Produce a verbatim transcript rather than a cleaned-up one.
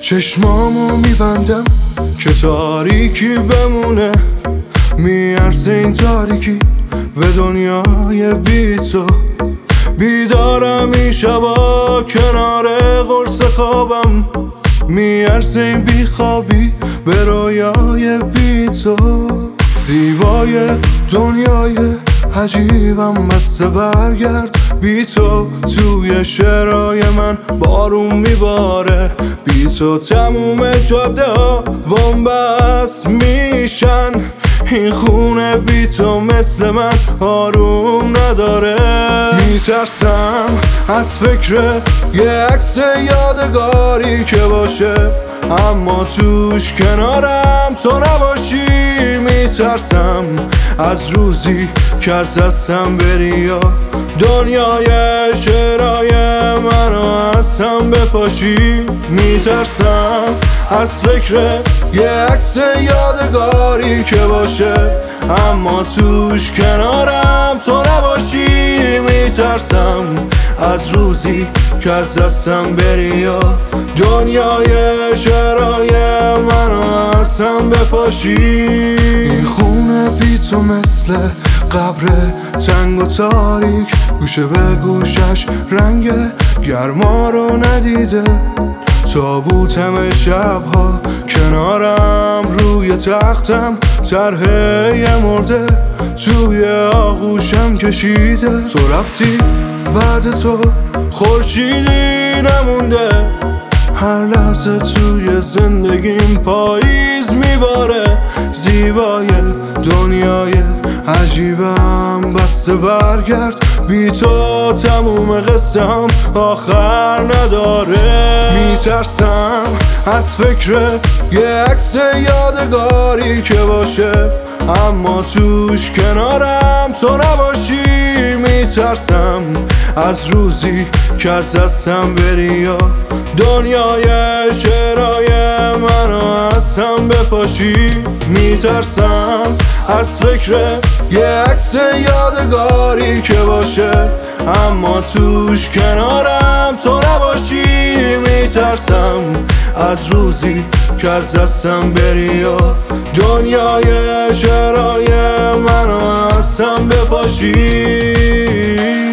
چشمامو میبندم که تاریکی بمونه، میارزه این تاریکی به دنیای بی تو. بیدارم این شبا کنار قرص خوابم، میارزه این بی خوابی به رویای بی تو. زیبای دنیای عجیبم بسته برگرد بی تو. توی شعرهای من بارون میباره، بی تو تموم جاده ها بن‌بست میشن. این خونه بی تو مثل من آروم نداره. میترسم از فکر یه عکس یادگاری که باشه، اما توش کنارم تو نباشی. میترسم از روزی که از دستم بری یا دنیای شعرهای منو از هم بپاشی. میترسم از فکر یه عکس یادگاری که باشه، اما توش کنارم تو نباشی. میترسم از روزی که از دستم بری یا دنیای شعرهای منو از هم بپاشی. این خونه بی تو مثل قبر تنگ و تاریک، گوشه به گوشش رنگ گرما رو ندیده. تابوتم شبها کنارم روی تختم، طرح یه مرده توی آغوشم کشیده. تو رفتی بعد تو خورشیدی نمونده، هر لحظه توی زندگیم پاییز میباره. زیبای دنیای عجیبم بسته برگرد بی تو، تموم قصه‌ام آخر نداره. میترسم از فکر یه عکس یادگاری که باشه، اما توش کنارم تو نباشی. میترسم از روزی که از دستم بری یا دنیای شعرهای منو از هم بپاشی. میترسم از فکر یه عکس یادگاری که باشه، اما توش کنارم تو نباشی. میترسم از روزی که از دستم بری یا دنیای شعرهای منو از هم بپاشی.